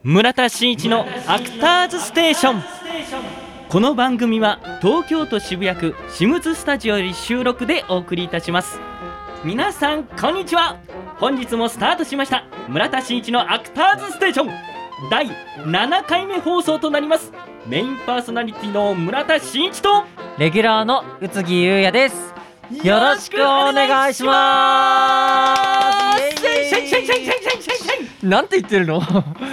村田真一のアクターズステーション。この番組は東京都渋谷区シムズスタジオより収録でお送りいたします。皆さんこんにちは。本日もスタートしました村田真一のアクターズステーション第7回目放送となります。メインパーソナリティの村田真一とレギュラーの宇津木優也です。よろしくお願いします。なんて言ってるの？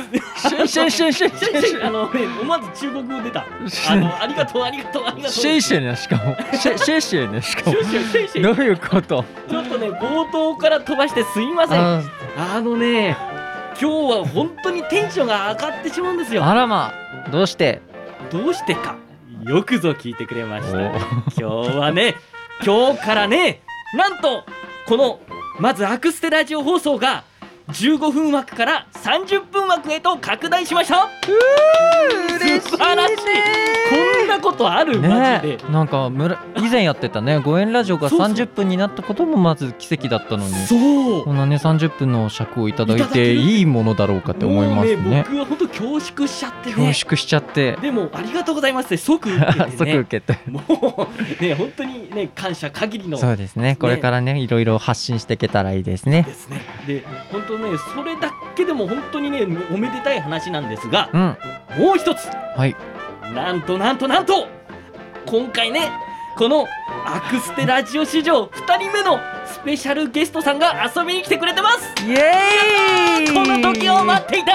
思わず中国語出た。ありがとうありがとうありがとう。 シェイシェね、しかもシェイシェね、しかもどういうこと？ ちょっとね冒頭から飛ばしてすいません。今日は本当にテンションが上がってしまうんですよ。 あらまあ、どうしてかよくぞ聞いてくれました。今日はね、今日からね、なんとこのまずアクステラジオ放送が15分枠から30分枠へと拡大しました。 嬉しいね。 素晴らしい。こんなことある、マジで。 なんか以前やってたねご縁ラジオが30分になったこともまず奇跡だったのに、 そうこんなね30分の尺をいただいていいものだろうかって思いますね。 僕は本当恐縮しちゃってね。 恐縮しちゃって。 でもありがとうございますって即受けてね。 即受けて。 もうね本当にね感謝限りの。 そうですね。これからねいろいろ発信していけたらいいですね。 ですね。で本当ねそれだけでも本当にねおめでたい話なんですが、もう一つ。 はい。 なんと今回ねこのアクステラジオ史上2人目のスペシャルゲストさんが遊びに来てくれてます。 イエーイ。 この時を待っていた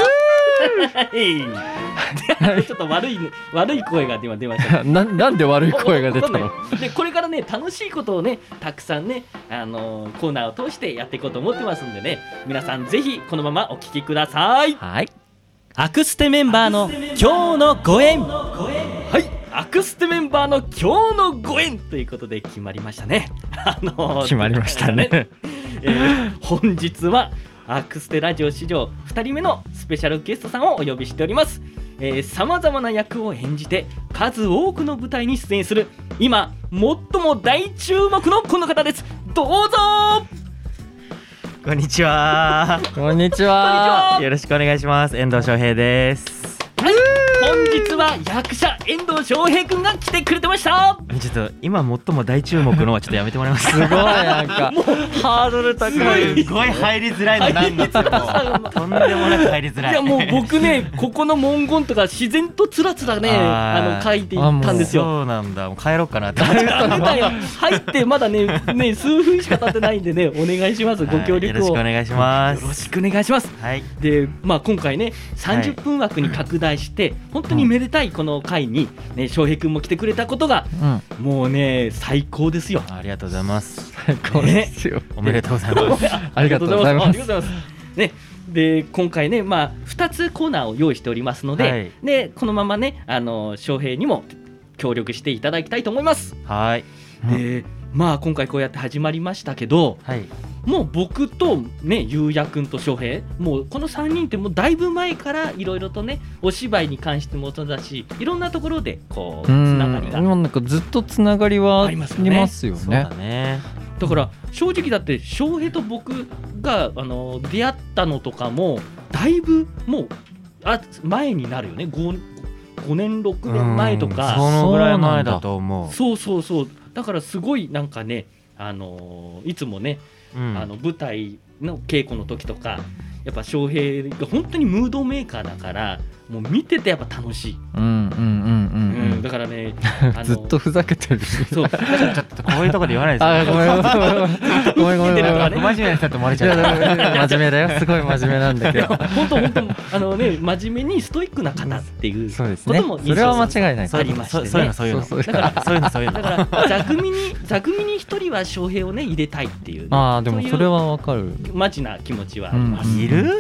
ちょっと悪い声が今出ました。 なんで悪い声が出たの？ でこれからね楽しいことをねたくさんねコーナーを通してやっていこうと思ってますんでね、皆さんぜひこのままお聞きください。 はい。 アクステメンバーの今日のご縁。はい、アクステメンバーの今日のご縁ということで決まりましたね。 決まりましたね。 本日はアクステラジオ史上2人目のスペシャルゲストさんをお呼びしております。さまざまな役を演じて数多くの舞台に出演する今最も大注目のこの方です。どうぞ。 こんにちは。 こんにちは。 よろしくお願いします。遠藤翔平です。 はい、本日は役者遠藤翔平くんが来てくれてました。 ちょっと今最も大注目のはちょっとやめてもらえますか？ すごいなんかハードル高い。 すごい入りづらいのなんだってもうとんでもなく入りづらい。 いやもう僕ねここの文言とか自然とつらつらね書いていったんですよ。 そうなんだ。もう帰ろうかなって。 入ってまだね数分しか経ってないんでねお願いします。ご協力をよろしくお願いします。 よろしくお願いします。 はい。 で今回ね30分枠に拡大して本当にめでたいこの回にね翔平くんも来てくれたことがもうね最高ですよ。 ありがとうございます。 最高ですよ。 おめでとうございます。 ありがとうございます。 ね、で今回ね2つコーナーを用意しておりますので、でこのままね翔平にも協力していただきたいと思います。 はい。 で今回こうやって始まりましたけど、もう僕とねゆうやくんと翔平もうこの3人ってもうだいぶ前からいろいろとねお芝居に関してもそうだしいろんなところでこうつながりがなんかずっとつながりはありますよね。 そうだね。 だから正直だって翔平と僕が出会ったのとかもだいぶもう前になるよね。5年6年前とかそのぐらい前だと思う。 そうだからすごいなんかねいつもね舞台の稽古の時とかやっぱ翔平が本当にムードメーカーだからもう見ててやっぱ楽しい。だからねずっとふざけてる。 そうちょっとこういうとこで言わないですよ。 ごめん不真面目な人って思われちゃう。 真面目だよ。すごい真面目なんだけど。 本当真面目にストイックな方っていうこともそれは間違いない。 ありましてね。 そういうの。 だから座組に一人は翔平をね入れたいっていう。 でもそれはわかる。 マジな気持ちはあります。 いる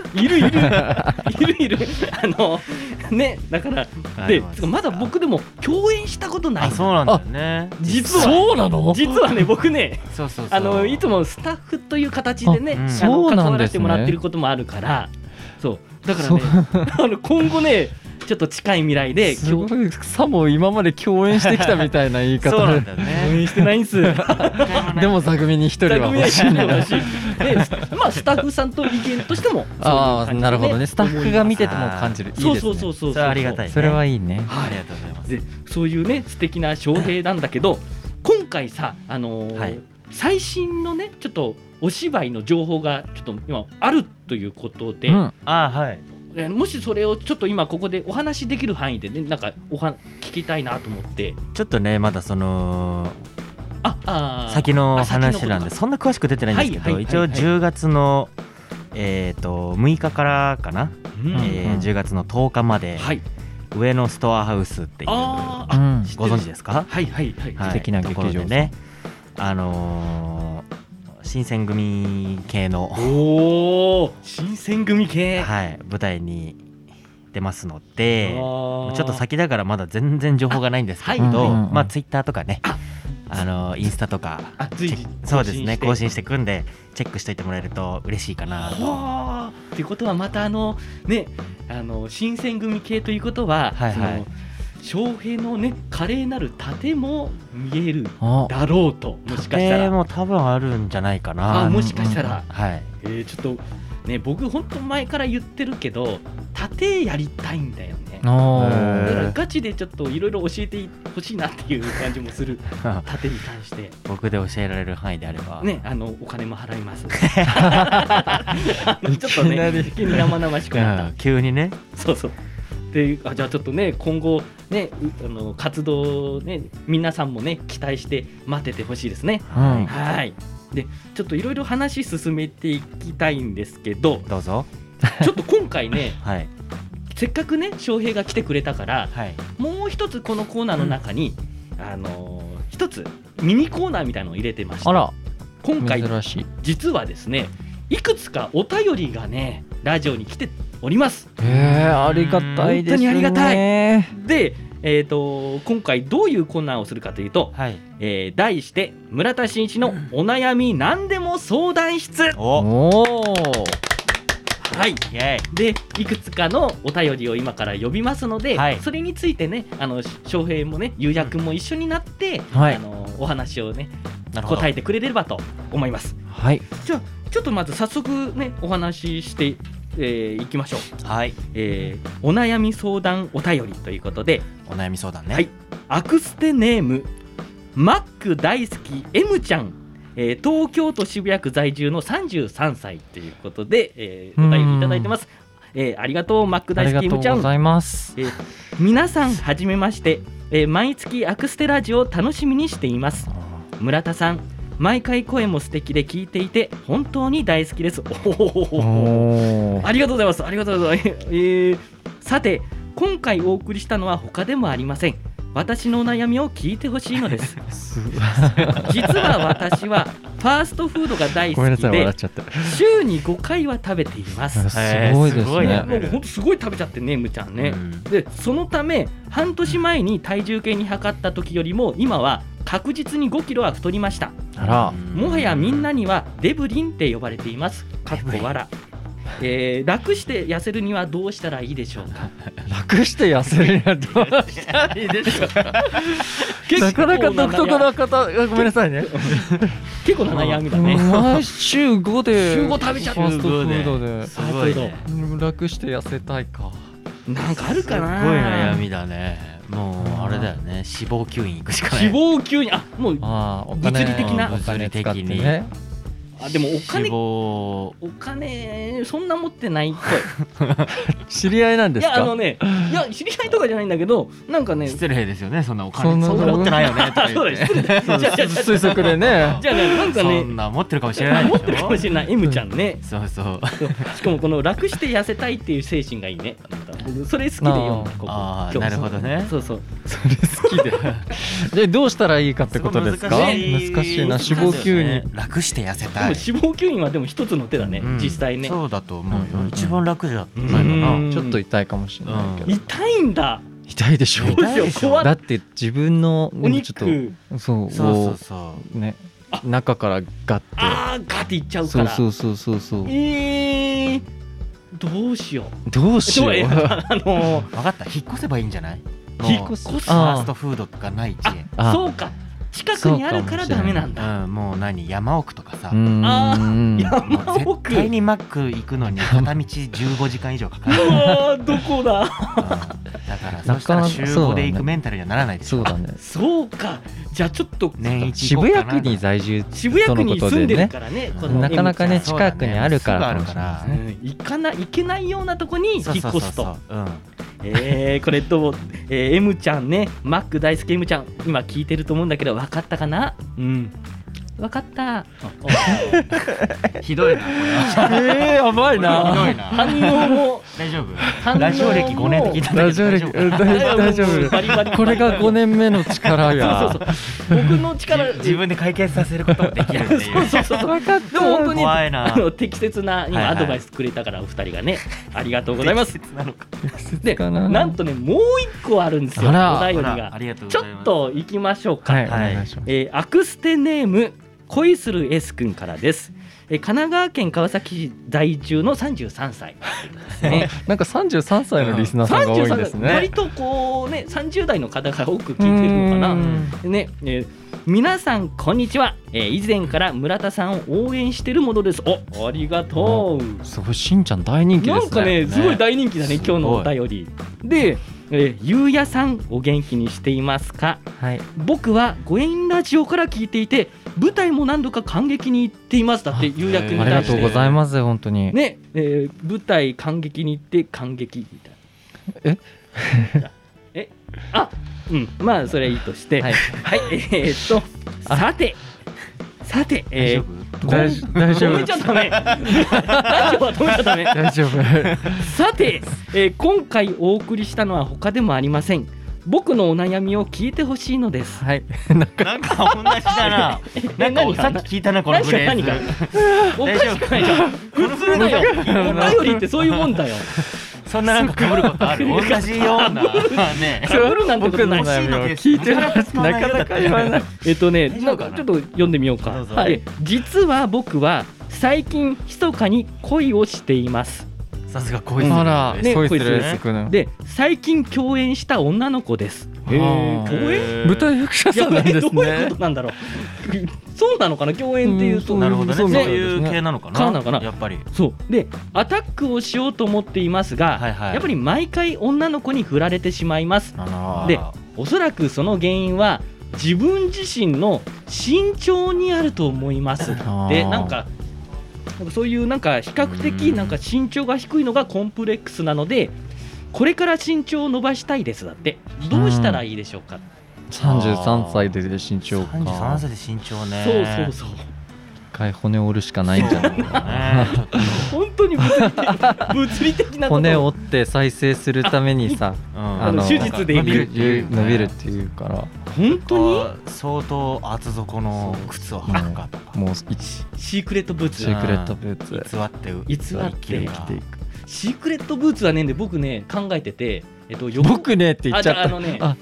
ね、だからでまだ僕でも共演したことない。 そうなんだよね。 実はね僕ねいつもスタッフという形でね関わらせてもらってることもあるから、そうだからね今後ねちょっと近い未来ですごいさも今まで共演してきたみたいな言い方そうなんだよ応ね。 援してないんす。 でも座組に一人は欲しいな。 欲しい。で、まあスタッフさんと意見としてもああ、なるほどね。スタッフが見てても感じる。いいですね。 そうそれはありがたいね。 それはいいね。 はい、 ありがとうございます。 でそういうね素敵な翔平なんだけど、今回さはい最新のねちょっとお芝居の情報がちょっと今あるということで、 うん。 はい。 もしそれをちょっと今ここでお話しできる範囲でねなんか聞きたいなと思って。 ちょっとねまだその先先の話なんでそんな詳しく出てないんですけど、 はいはい一応10月の6日からかな、 うん 10月の10日まではい上野ストアハウスっていうあーうんご存知ですか？ はいはいはいはい素敵な劇場ところでね、新選組系の、 おー新選組系、 はい、舞台に出ますので、ちちょょっと先だからまだ全然情報がないんですけあど、 はいまあツイッターとかね、インスタとか随時そうですね更新していくんでチェックしておいてもらえると嬉しいかなと。 はあっていうことはまたね新選組系ということは、 はいはいその翔平のね華麗なる盾も見えるあ、 だろうと、もしかしたら、 も多分あるんじゃないかな。 もしかしたら、 はい。 ちょっとね僕本当前から言ってるけど盾やりたいんだよね。 おだからーガチでちょっといろいろ教えてほしいなっていう感じもする盾に関して僕で教えられる範囲であれば。 ねお金も払います。ちょっとね急に生々しくなった。 急にね。 そうそう。でじゃあちょっとね今後ね活動ね皆さんもね期待して待っててほしいですね。 うんはい。でちょっといろいろ話進めていきたいんですけど、 どうぞ。 ちょっと今回ねはい。 せっかくね翔平が来てくれたから、 はい。 もう一つこのコーナーの中に、一つミニコーナーみたいなのを入れてました。 あら、 今回珍しい。 実はですねいくつかお便りがねラジオに来ております。 ありがたいですね。 本当にありがたいで、今回どういうコーナーをするかというと、 はい。 題して村田真一のお悩み何でも相談室。 お。 おお。 はい。 イエイ。 でいくつかのお便りを今から呼びますので、 はいそれについてね翔平もねゆうやくんも一緒になって、 はいお話をねなるほど。 答えてくれればと思います。 はい。 じゃあちょっとまず早速ねお話ししていきましょう。 はい。 お悩み相談お便りということで、 お悩み相談ね。 はい。アクステネームマック大好き M ちゃん、東京都渋谷区在住の33歳ということで、お便りいただいてます。ありがとうマックありが大好きと M ちゃん。 うございます。 皆さんはじめまして、毎月アクステラジオを楽しみにしています。村田さん毎回声も素敵で聞いていて本当に大好きです。 おーありがとうございます。ありがとうございます。さて今回お送りしたのは他でもありません。私のお悩みを聞いてほしいのです。実は私はファーストフードが大ごめんなさい、 好きで笑っちゃった。 週に5回は食べています。 すごいですすごいねね。 もうほんとすごい食べちゃってねむちゃんね、 うんでそのため半年前に体重計に測った時よりも今は確実に5キロは太りました。 あら、 もはやみんなにはデブリンって呼ばれています。かっこ笑。楽して痩せるにはどうしたらいいでしょうか。 楽して痩せるにはどうしたらいいでしょうか。なかなか独特な方、ごめんなさいね。 結構な悩みだね。 毎週5で週5食べちゃってファーストフードですごいね。 楽して痩せたいか。 なんかあるかな。 すごい悩みだね。もうあれだよね。脂肪吸引行くしかない。 脂肪吸引もうお物理的なお金使って物理的ね。 でもお金脂肪。 お金そんな持ってないっぽい。 知り合いなんですいやか。 いや知り合いとかじゃないんだけどなんかね失礼ですよね。そんなおそんな金そんな持ってないよねとかそう言って。 だ失礼だじゃあ推測でね。 じゃあねなんかねそんな持ってるかもしれないでしょ。 持ってるかもしれない M ちゃんね。 そうそう。 しかもこの楽して痩せたいっていう精神がいいね。僕それ好きで読んだここ。 ああ、 今日なるほどね。 そうそう。 それ好きで。でどうしたらいいかってことですか。難しいな、脂肪吸引。 楽して痩せでもたい。 脂肪吸引はでも一つの手だね、 うん実際ね。 そうだと思うよ。 うん一番楽じゃないかうんな。 ちょっと痛いかもしれないけど。 痛いんだ。 痛いでしょ。 どうしよう怖っだって自分のお肉。 ちょっとそうそうそうそう。 ねあ中からガッて。 ああガーっていっちゃうかそうら。 そうそうそうそう。 どうしよう。 どうしよう。 分かった、引っ越せばいいんじゃない？ 引っ越す。 ファーストフードがない地へ。 そうか。近くにあるからダメなんだ。 もう山奥とかさ。 山もう奥。 絶対にマック行くのに片道15時間以上かかる。 どこだ。 だからそしたら週5で行くメンタルにはならないでしょ。 そうだね。 そうか。じゃあちょっと年一渋谷区に在住とのことでね。なかなかね近くにあるから行けないようなとこに引っ越すと。これとM ちゃんね、マック大好き M ちゃん今聞いてると思うんだけど、分かったかな？分かった。 ひどいなこれ。 やばいな。 ひどいな。 反応も大丈夫？ラジオ歴5年って聞いたんだけど大丈夫。これが5年目の力や。 僕の力自分で解決させることもできるっていう。 そう分かった。でも本当に怖いな。 適切な今アドバイスくれたからお二人がね、ありがとうございます。でなんとねもう一個あるんですよ、お便りが。ちょっと行きましょうか。アクステネーム恋する S 君からです。神奈川県川崎市在住の33歳ですね。 なんか33歳のリスナーさんが多いんですね。 割とこうね30代の方が多く聞いてるのかな。ね、皆さんこんにちは。以前から村田さんを応援してるものです。ありがとう。 すごい、しんちゃん大人気ですね。 なんかねすごい大人気だね今日のお便りで。ゆうやさんお元気にしていますか？僕はご縁ラジオから聞いていて舞台も何度か感激に行っています。だってゆうやくんに対してありがとうございます本当にね、舞台感激に行って感激みたいな。まあそれいいとして、さて大丈夫。 止めちゃダメ。ラジオは止めちゃダメ。 大丈夫。 さて、今回お送りしたのは他でもありません。僕のお悩みを聞いてほしいのです。 なんか同じだな。なんかさっき聞いたなこのフレーズ。 おかしくないじゃん。普通だよ。お便りってそういうもんだよ。 そんななんか被ることある？同じようなね。 被るなんてことない。 聞いてます。なかなか言わない。 なんかちょっと読んでみようか。実は僕は最近密かに恋をしています。 さすが恋する S 君で最近共演した女の子です。共演？ 舞台役者さんなんですね。 どういうことなんだろう。そうなのかな、共演っていうと。 なるほどね。そういう系なのかな。やっぱり。 そうでアタックをしようと思っていますが、やっぱり毎回女の子に振られてしまいます。でおそらくその原因は自分自身の身長にあると思います。でなんかそういうなんか比較的なんか身長が低いのがコンプレックスなので、これから身長を伸ばしたいです。だってどうしたらいいでしょうか。 33歳で身長か。 33歳で身長ね。 そう一回骨を折るしかないんじゃないかな。 本当に物理的なこと。 骨を折って再生するためにさ、 手術で伸びるっていうから。 本当に相当厚底の靴を履くかとか。 もうシークレットブーツ。 シークレットブーツ。 偽って生きていく。シークレットブーツはね僕ね考えてて。 僕ねって言っちゃった。 違う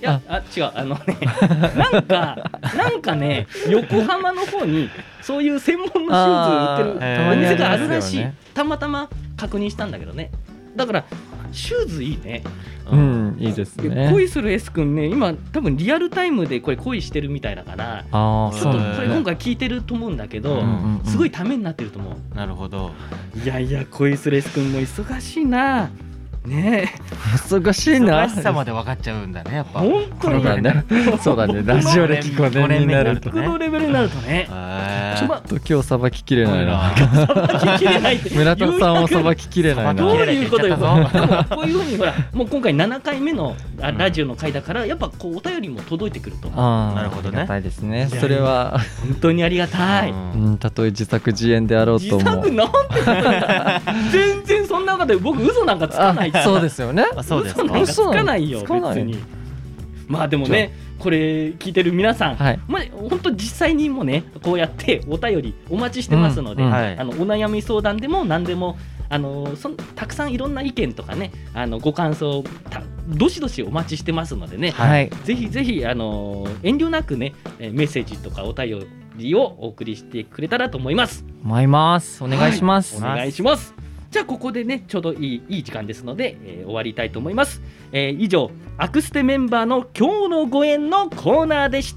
なんかね横浜の方にそういう専門のシューズ売ってるお店があるらしい。たまたま確認したんだけどね。だからシューズいいね。 いいですね。 恋する S 君ね今多分リアルタイムでこれ恋してるみたいだから、ちょっとこれ今回聞いてると思うんだけど、すごいためになってると思う。 なるほど。 いや恋する S 君も忙しいな。ね忙しいな。 忙しさまで分かっちゃうんだねやっぱ。 本当にね。そうだね。ラジオ歴5年になるとね。僕のレベルになるとね。 ちょっと今日さばききれないな。村田さんをさばききれないな。 どういうことよ。こういう風にほらもう今回7回目のラジオの回だからやっぱこうお便りも届いてくると。 なるほどね。 ありがたいですね。それは本当にありがたい。 たとえ自作自演であろうとも。 自作なんて全然そんなこと僕嘘なんかつかない。 そうですよね。 そうですか。 嘘なんかつかないよ別に。まあでもねこれ聞いてる皆さん、本当実際にもねこうやってお便りお待ちしてますので、お悩み相談でも何でもたくさんいろんな意見とかねご感想どしどしお待ちしてますのでね、ぜひぜひ遠慮なくねメッセージとかお便りをお送りしてくれたらと思います。 お願いします。 お願いします。 じゃあここでねちょうどいい時間ですので、終わりたいと思います。以上アクステメンバーの今日のご縁のコーナーでした。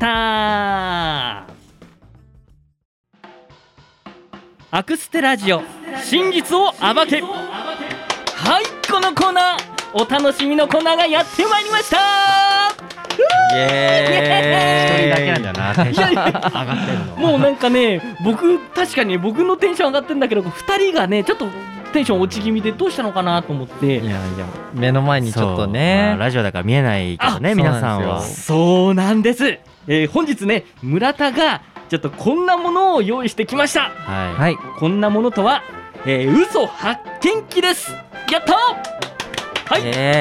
アクステラジオ真実を暴け。はい、このコーナーお楽しみのコーナーがやってまいりました。 イエーイ。 一人だけなんだよな、テンション上がってるの。 もうなんかね、確かに僕のテンション上がってるんだけど、2人がねちょっとテンション落ち気味でどうしたのかなと思って。 いや目の前にちょっとね、 ラジオだから見えないけどね、皆さんは。 そうなんです。本日ね村田がちょっとこんなものを用意してきました。 はい、 こんなものとは、嘘発見器です。やったー。はい、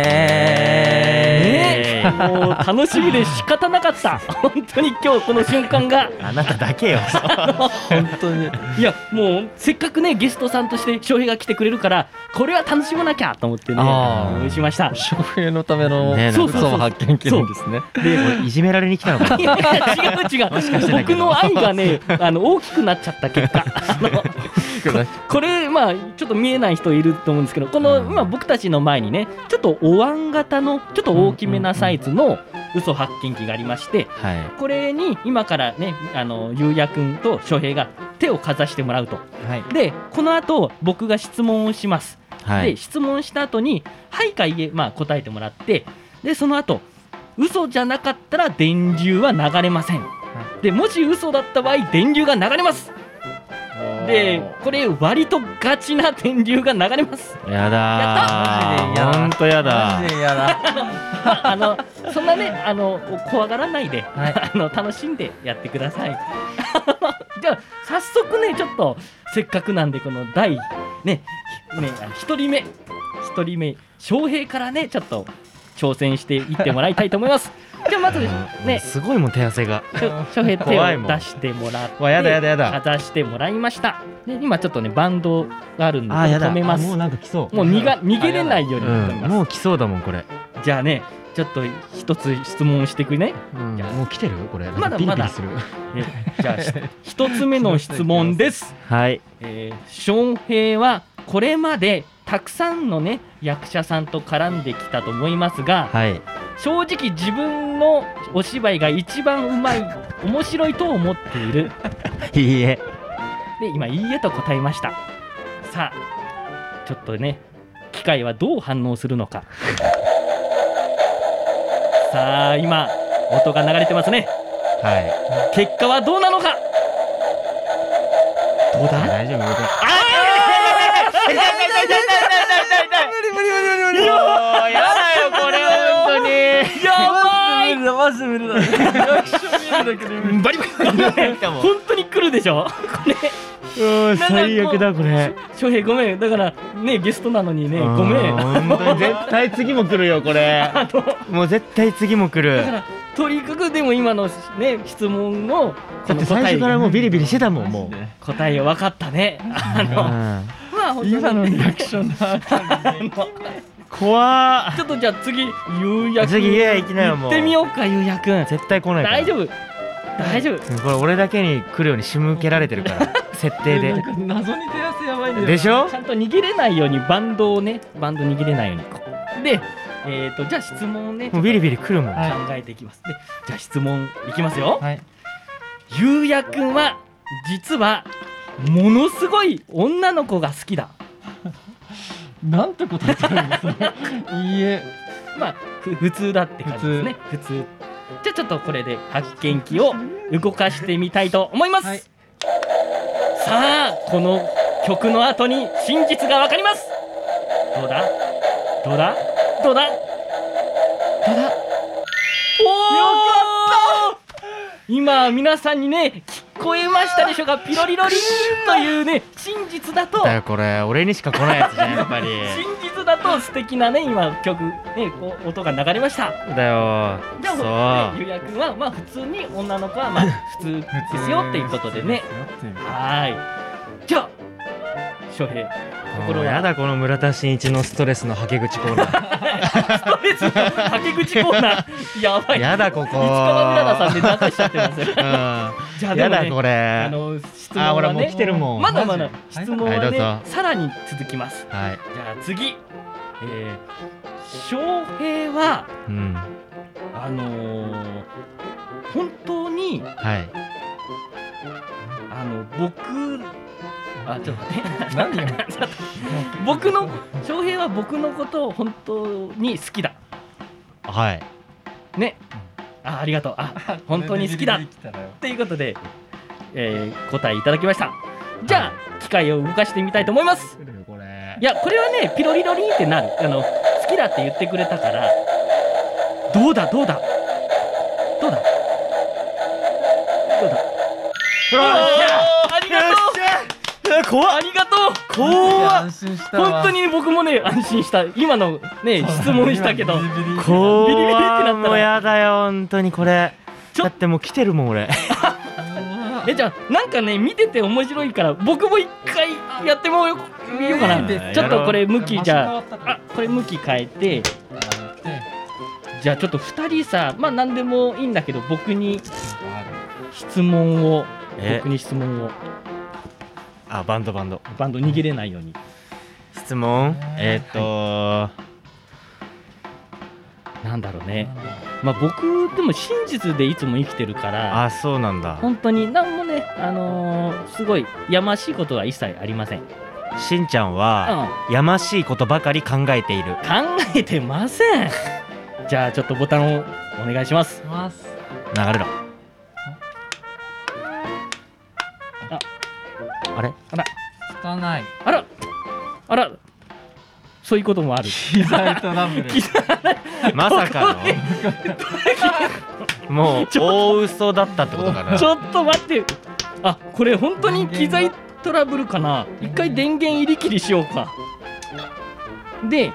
もう楽しみで仕方なかった本当に今日この瞬間があなただけよ本当に。 いやもうせっかくねゲストさんとして翔平が来てくれるからこれは楽しまなきゃと思ってね用意しました。 翔平のためのそう嘘発見器なんですね。 でいじめられに来たのかな。 いや違う僕の愛がね大きくなっちゃった結果これまあちょっと見えない人いると思うんですけど、この今僕たちの前にねちょっとお椀型のちょっと大きめなサイズの嘘発見器がありまして、これに今からねゆうやくんと翔平が手をかざしてもらうと、でこの後僕が質問をします、で質問した後にはいかいえ、答えてもらって、でその後嘘じゃなかったら電流は流れません、でもし嘘だった場合電流が流れます。でこれ割とガチな電流が流れます。 やだー、ほんとやだそんなね怖がらないで、楽しんでやってくださいじゃあ早速ねちょっとせっかくなんでこの第ね1人目翔平からねちょっと挑戦していってもらいたいと思いますじゃあまずねすごいもん手汗が。 翔平手を出してもらってやだかざしてもらいました。で今ちょっとねバンドがあるんで止めます。 もうなんか来そう。 もう逃げれないように止めます。 もう来そうだもんこれ。 じゃあねちょっと一つ質問してくね。 もう来てるこれ。 まだビリビリする。 じゃあ一つ目の質問です。 はい。 翔平はこれまでたくさんのね役者さんと絡んできたと思いますが、正直自分のお芝居が一番うまい面白いと思っているいいえ。 で今いいえと答えました。さあちょっとね機械はどう反応するのかさあ今音が流れてますね。結果はどうなのか。どうだ。 大丈夫。 無理やだよこれは本当にやばい。 マジ無理だ。リアクション見るだけで無理。 バリ本当に来るでしょこれ。 最悪だこれ。 翔平ごめん、だからねゲストなのにねごめん。 本当に絶対次も来るよこれもう絶対次も来る。 だからとにかくでも今のね質問のだって最初からもうビリビリしてたもん。もう答え分かったね。 今のリアクションだ怖ちょっとじゃあ次ゆうやくん次行きなよもう。 行ってみようか。ゆうやくん絶対来ないから。 大丈夫。 これ俺だけに来るように仕向けられてるから設定で。 謎に手汗やばいんだよ。 でしょ。 ちゃんと逃げれないようにバンド逃げれないようにでじゃあ質問をねもうビリビリ来るもん。 考えていきます。でじゃあ質問いきますよ。ゆうやくんは実はものすごい女の子が好きだ。 なんて答えてるんですね。いいえ。 普通だって感じですね。普通。じゃあちょっとこれで発見器を動かしてみたいと思います。さあこの曲の後に真実がわかります。どうだおー、今皆さんにね聞こえましたでしょうか。ピロリロリンというね真実だと。 だよこれ俺にしか来ないやつじゃんやっぱり。 真実だと素敵なね今曲ねこう音が流れました。 だよ。 じゃあゆうやくんは普通に女の子は普通ですよっていうことでね。じゃあ翔平。 もうやだこの村田真一のストレスのはけ口コーナー。 ストレスのはけ口コーナー。やばい。 やだここ。 市川うららさんで出しちゃってますよ。じゃあでもね、 やだこれ。 質問はね、 ほらもう来てるもん。 まだまだ質問はね、 はいさらに続きます。 はい。 じゃあ次、翔平は、本当に、 はい。 ちょっと待って。何よ。翔平は僕のことを本当に好きだ。 はい。 ね。ありがとう。本当に好きだ。ということで、答えいただきました。じゃあ、機械を動かしてみたいと思います。いや、これはね、ピロリロリンってなる。好きだって言ってくれたから、どうだありがとう。怖っ。ありがとう。怖っ。 安心したわ。 本当に僕もね、安心した。今のね、質問したけど、ビリビリってなったらもうやだよ本当にこれ。だってもう来てるもん俺。 じゃあなんかね、見てて面白いから僕も一回やってみようかな。ちょっとこれ向きじゃあ、これ向き変えて、じゃあちょっと2人さ、まあ何でもいいんだけど、僕に質問を。 バンド逃げれないように質問。 なんだろうね。まあ僕でも真実でいつも生きてるから。 そうなんだ。 本当になんもね、すごいやましいことは一切ありません。 しんちゃんは、やましいことばかり考えている。 考えてません。じゃあちょっとボタンをお願いします。 流れろ。あれ？ つかない。 あら、そういうこともある。 機材トラブル。 まさかのもう大嘘だったってことかな。 ちょっと待って。これ本当に機材トラブルかな。一回電源入り切りしようか。で、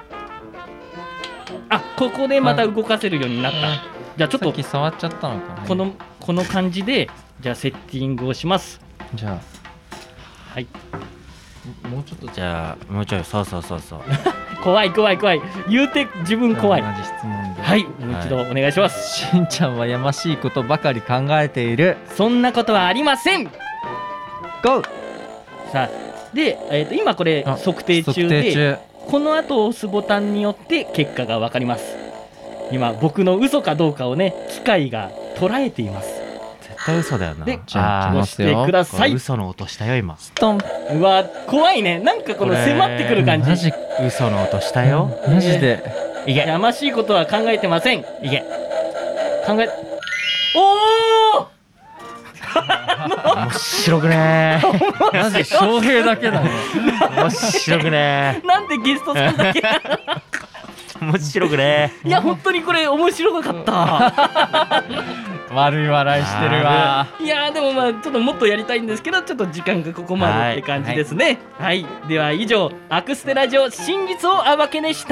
ここでまた動かせるようになった。じゃあちょっとさっき触っちゃったのかな。 この感じで、じゃあセッティングをします。 じゃあ、 はい。 もうちょっと、じゃあもうちょい。そう怖い。言うて自分怖い。 同じ質問で。 はい、もう一度お願いします。 しんちゃんはやましいことばかり考えている。 そんなことはありません。 ゴー。 さあ、で、今これ測定中で、この後押すボタンによって結果が分かります。今僕の嘘かどうかをね、機械が捉えています。 絶対嘘だよな。 で、押してください。 嘘の音したよ今。 ストン。 うわ、怖いね。なんかこの迫ってくる感じ。 マジ嘘の音したよ。 マジで。 いけ。 やましいことは考えてません。 いけ。 おお。 面白くねー。マジ翔平だけだね。 面白くねー。なんでゲストさんだけ。 面白くねー。いや本当にこれ面白かった。 悪い笑いしてるわ。 いやでもまあちょっともっとやりたいんですけど、ちょっと時間がここまでって感じですね。はい、では以上、アクステラジオ真実を暴けでした。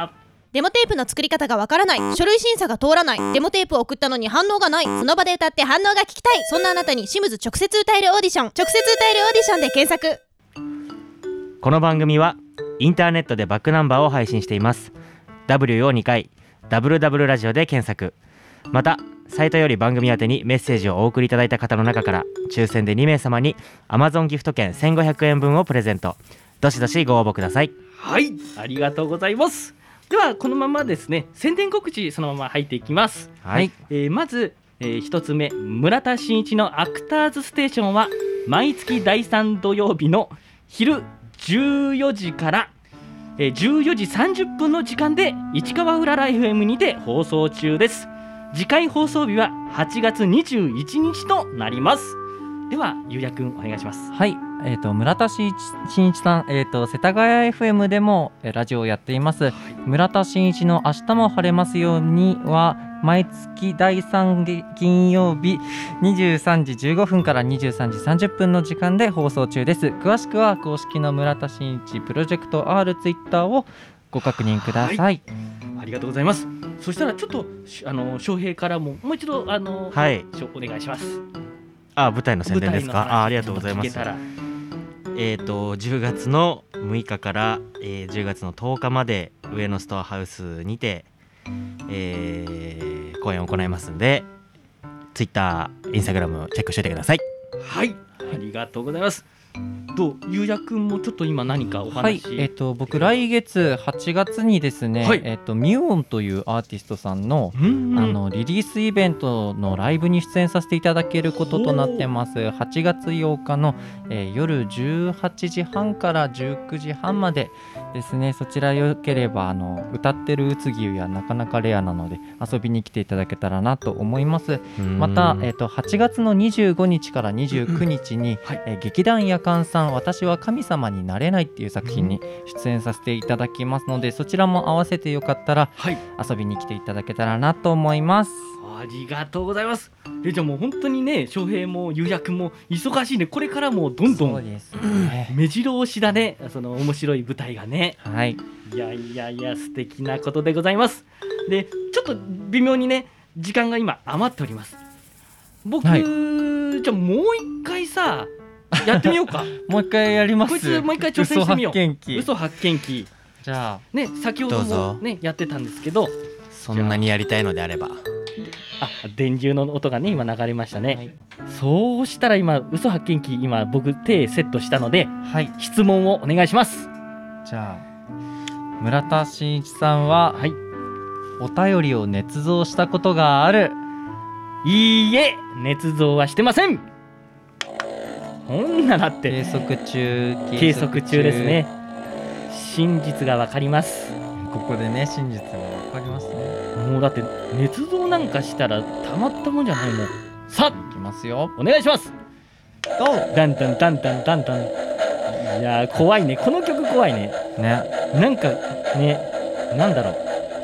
デモテープの作り方がわからない、書類審査が通らない、デモテープを送ったのに反応がない、その場で歌って反応が聞きたい、そんなあなたにシムズ直接歌えるオーディション、直接歌えるオーディションで検索。 この番組はインターネットでバックナンバーを配信しています。 W を2回 WW ラジオで検索。またサイトより番組宛てにメッセージをお送りいただいた方の中から抽選で2名様に Amazon ギフト券1500円分をプレゼント。どしどしご応募ください。 はい、ありがとうございます。ではこのままですね、宣伝告知そのまま入っていきます。 はい。 まず、1つ目、村田真一のアクターズステーションは毎月第3土曜日の昼14時から14時30分の時間で市川うらら FM にて放送中です。次回放送日は8月21日となります。ではゆうやくんお願いします。 はい、村田真一さん、世田谷 FM でもラジオをやっています、村田真一の明日も晴れますようには毎月第3金曜日23時15分から23時30分の時間で放送中です。詳しくは公式の村田真一プロジェクト R ツイッターをご確認ください。 はい、ありがとうございます。そしたらちょっと翔平からもう一度はいお願いします。 舞台の宣伝ですか。ありがとうございます。 10月の6日から、10月の10日まで上野ストアハウスにて、公演を行いますので Twitter、Instagram チェックしておいてください。 はい、ありがとうございます。ゆうやくんもちょっと今何かお話。 はい、僕来月8月にですね、 はいミュオンというアーティストさんの、リリースイベントのライブに出演させていただけることとなってます。8月8日の、夜18時半から19時半までですね。そちらよければ歌ってる宇津木やなかなかレアなので遊びに来ていただけたらなと思います。また、8月の25日から29日に、劇団夜間さん私は神様になれないっていう作品に出演させていただきますので、そちらも合わせてよかったら遊びに来ていただけたらなと思います。 ありがとうございます。じゃあもう本当にね、翔平もゆうやくんも忙しいね。これからもどんどん目白押しだね、その面白い舞台がね。 はい、 いやいやいや、素敵なことでございます。でちょっと微妙にね時間が今余っております。僕、じゃあもう一回さやってみようかもう一回やります。 こいつもう一回挑戦してみよう。嘘発見器。 じゃあね、先ほどもねやってたんですけど、 そんなにやりたいのであれば。 電流の音がね今流れましたね。そうしたら今嘘発見器今僕手セットしたので、質問をお願いします。 じゃあ村田真一さんは、お便りを捏造したことがある？ いいえ、捏造はしてません。こんなだって計測中ですね。真実がわかります。 ここでね真実がわかりますね。 もうだって捏造なんかしたらたまったもんじゃないもん。さあいきますよ、 お願いします。ダンダンダンダンダンダン。いや怖いね、この曲怖いね。なんかね、なんだろう、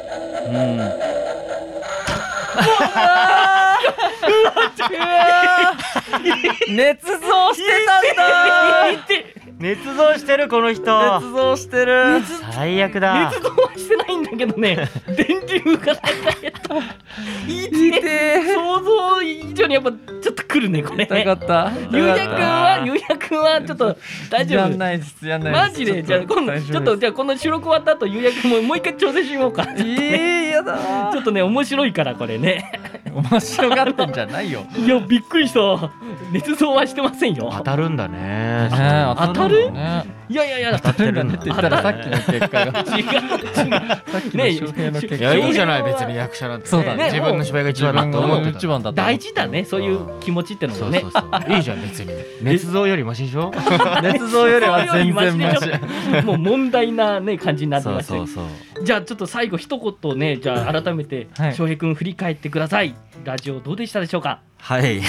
捏造してたんだ捏造してる、この人捏造してる。 最悪だ。 捏造はしてないんだけどね電流がいて想像以上にやっぱちょっとくるねこれ。 痛かった。 ゆうやくんはちょっと大丈夫？ やんないです。 マジで。じゃあ今度ちょっとじゃあこの収録終わった後ゆうやくんもう一回挑戦しようか。 やだ。 ちょっとね面白いからこれね。 面白がってんじゃないよ。 いやびっくりした。捏造はしてませんよ。 当たるんだね。 当たる？いや当たるんだねって言ったらさっきの結果が違う。 さっきの翔平の結果。 いやいいじゃない別に役者なんて。 そうだね。 自分の芝居が一番だと思ってた。 大事だね、そういう気持ちってのもね。 いいじゃん別に。捏造よりマシでしょ。 捏造よりは全然マシ。 もう問題なね感じになってます。 そう。 じゃあちょっと最後一言ね、じゃあ改めて翔平くん振り返ってください。ラジオどうでしたでしょうか？ はい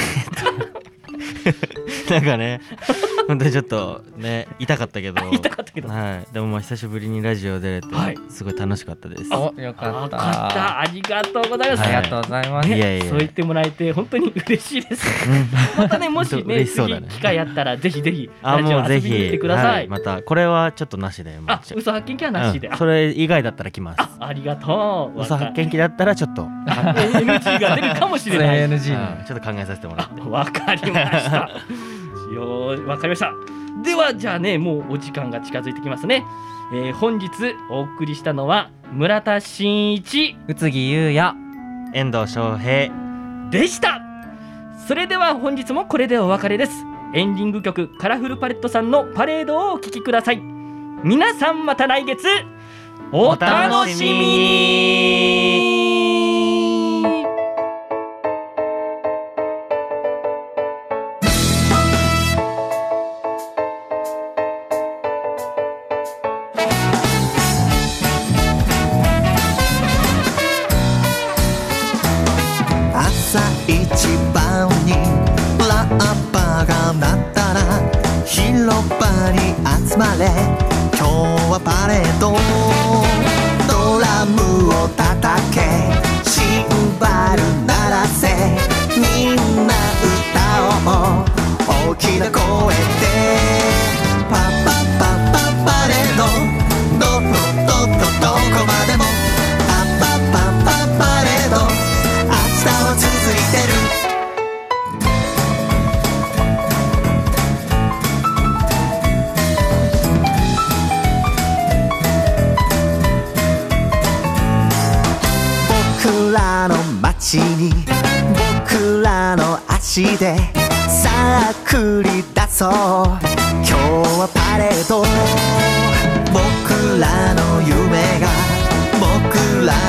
なんかね本当にちょっとね痛かったけど、はい、でもまあ久しぶりにラジオ出れてすごい楽しかったです。 よかった。 ありがとうございます。 ありがとうございます。 そう言ってもらえて本当に嬉しいです。またねもしね次機会あったらぜひぜひラジオ遊びに来てください。 またこれはちょっとなしで。 嘘発見器はなしで。 それ以外だったら来ます。 ありがとう。 嘘発見器だったらちょっと NG が出るかもしれない。 NG ちょっと考えさせてもらって。 わかりました。わかりました。ではじゃあねもうお時間が近づいてきますね。本日お送りしたのは村田真一、 宇津木優也、 遠藤翔平でした。それでは本日もこれでお別れです。エンディング曲カラフルパレットさんのパレードをお聴きください。皆さんまた来月お楽しみに。 朝一番にラッパが鳴ったら広場に集まれ、今日はパレード、ドラム僕らの街に僕らの足でさあ繰り出そう。今日はパレード、僕らの夢が僕ら